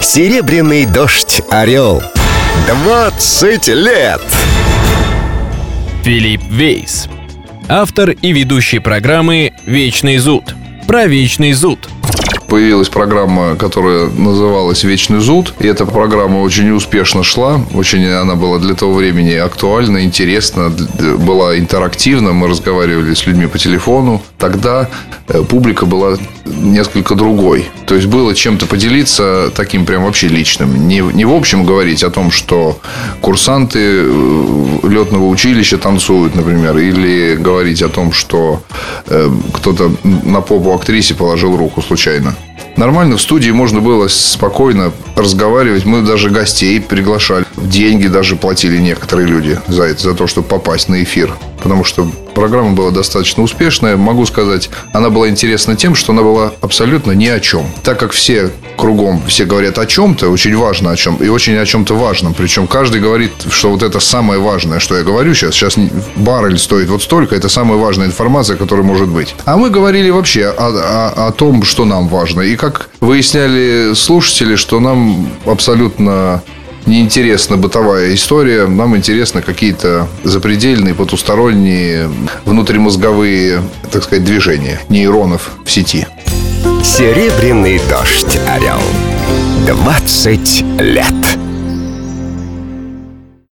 Серебряный дождь «Орел». 20 лет! Филипп Вейс. Автор и ведущий программы «Вечный зуд». Про вечный зуд. Появилась программа, которая называлась «Вечный зуд». И эта программа очень успешно шла. Очень она была для того времени актуальна, интересна, была интерактивна. Мы разговаривали с людьми по телефону. Тогда публика была несколько другой. То есть было чем-то поделиться таким прям вообще личным. Не в общем говорить о том, что курсанты летного училища танцуют, например. Или говорить о том, что кто-то на попу актрисе положил руку случайно. Нормально в студии можно было спокойно разговаривать. Мы даже гостей приглашали. Деньги даже платили некоторые люди за это, за то, чтобы попасть на эфир. Потому что программа была достаточно успешная. Могу сказать, она была интересна тем, что она была абсолютно ни о чем. Так как все кругом, все говорят о чем-то, очень важно о чем, и очень о чем-то важном. Причем каждый говорит, что вот это самое важное, что я говорю сейчас. Сейчас баррель стоит вот столько, это самая важная информация, которая может быть. А мы говорили вообще о том, что нам важно. И как выясняли слушатели, что нам абсолютно неинтересна бытовая история. Нам интересны какие-то запредельные, потусторонние, внутримозговые, так сказать, движения нейронов в сети. Серебряный дождь «Орел». 20 лет.